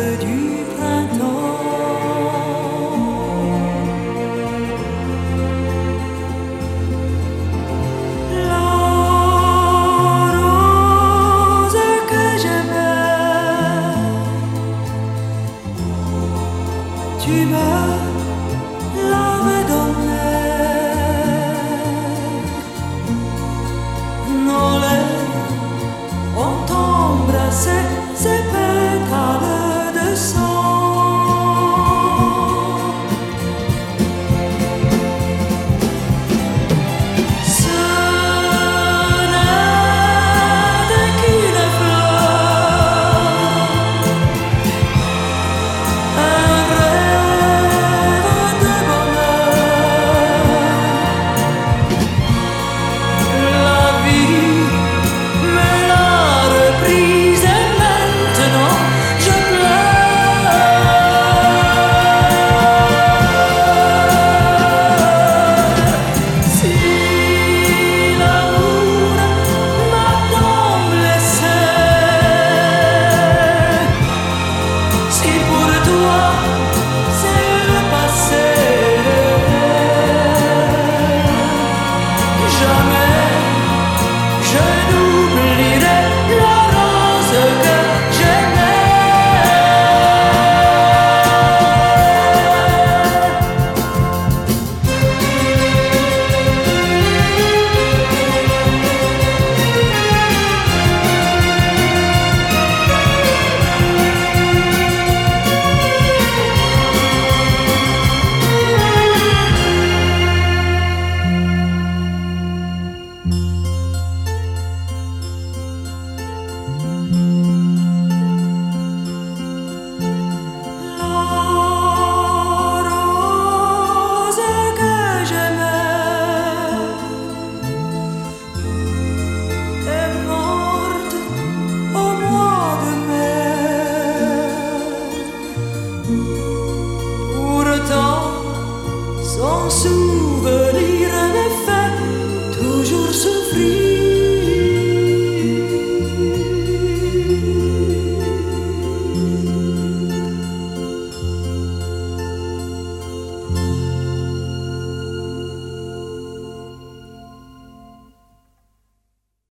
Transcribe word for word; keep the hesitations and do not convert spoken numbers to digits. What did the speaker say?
du printemps. La rose que j'aimais, tu me l'avais donnée. Nos lèvres ont embrassé ces pétales de sang. Ce n'était qu'une fleur, un rêve de bonheur. La vie me l'a reprise et maintenant je pleure. Si l'amour m'a tant blessé, si pour toi c'est le passé, jamais je n'oublierai la rose que j'aimais. La rose que j'aimais est morte au mois de mai. Pourtant, son souvenir